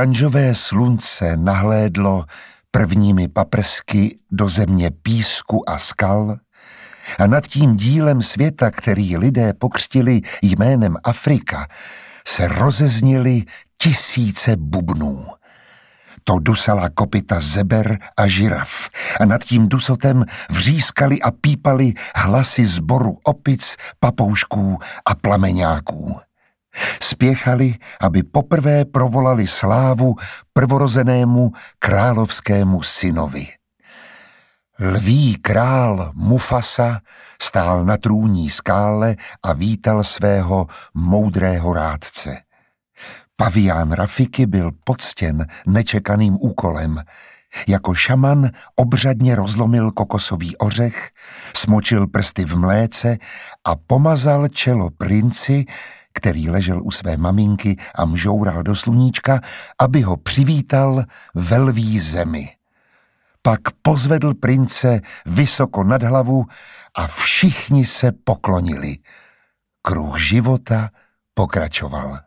oranžové slunce nahlédlo prvními paprsky do země písku a skal a nad tím dílem světa, který lidé pokřtili jménem Afrika, se rozezněly tisíce bubnů. To dusala kopyta zeber a žiraf a nad tím dusotem vřískali a pípali hlasy sboru opic, papoušků a plameňáků. Spěchali, aby poprvé provolali slávu prvorozenému královskému synovi. Lví král Mufasa stál na trůní skále a vítal svého moudrého rádce. Pavián Rafiki byl poctěn nečekaným úkolem. Jako šaman obřadně rozlomil kokosový ořech, smočil prsty v mléce a pomazal čelo princi, který ležel u své maminky a mžoural do sluníčka, aby ho přivítal ve lví zemi. Pak pozvedl prince vysoko nad hlavu a všichni se poklonili. Kruh života pokračoval.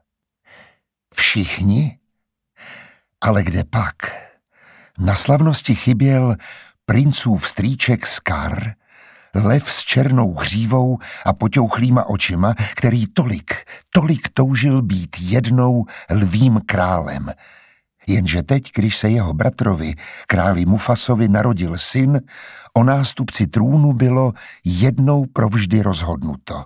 Všichni? Ale kde pak? Na slavnosti chyběl princův strýček Scar, lev s černou hřívou a poťouchlýma očima, který tolik toužil být jednou lvím králem. Jenže teď, když se jeho bratrovi, králi Mufasovi, narodil syn, o nástupci trůnu bylo jednou provždy rozhodnuto.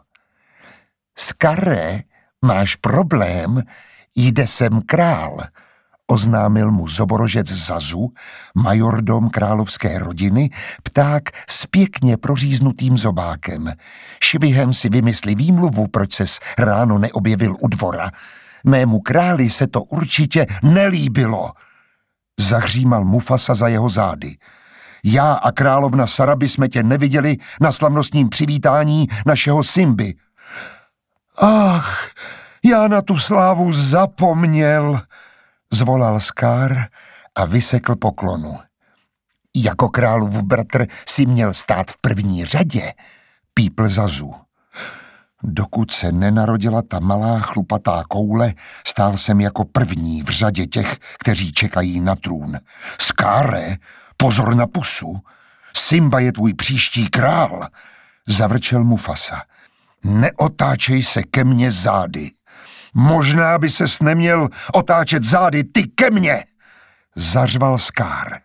Scarre, máš problém, jde sem král, oznámil mu zoborožec Zazu, majordom královské rodiny, pták s pěkně proříznutým zobákem. Švihem si vymyslí výmluvu, proč ses ráno neobjevil u dvora. Mému králi se to určitě nelíbilo. Zahřímal Mufasa za jeho zády. Já a královna Sarabi jsme tě neviděli na slavnostním přivítání našeho Simby. Ach, já na tu slávu zapomněl, zvolal Scar a vysekl poklonu. Jako králův bratr si měl stát v první řadě, pípl Zazu. Dokud se nenarodila ta malá chlupatá koule, stál jsem jako první v řadě těch, kteří čekají na trůn. Scarre, pozor na pusu, Simba je tvůj příští král, zavrčel Mufasa. Neotáčej se ke mně zády. Možná by ses neměl otáčet zády ty ke mně, zařval Scar.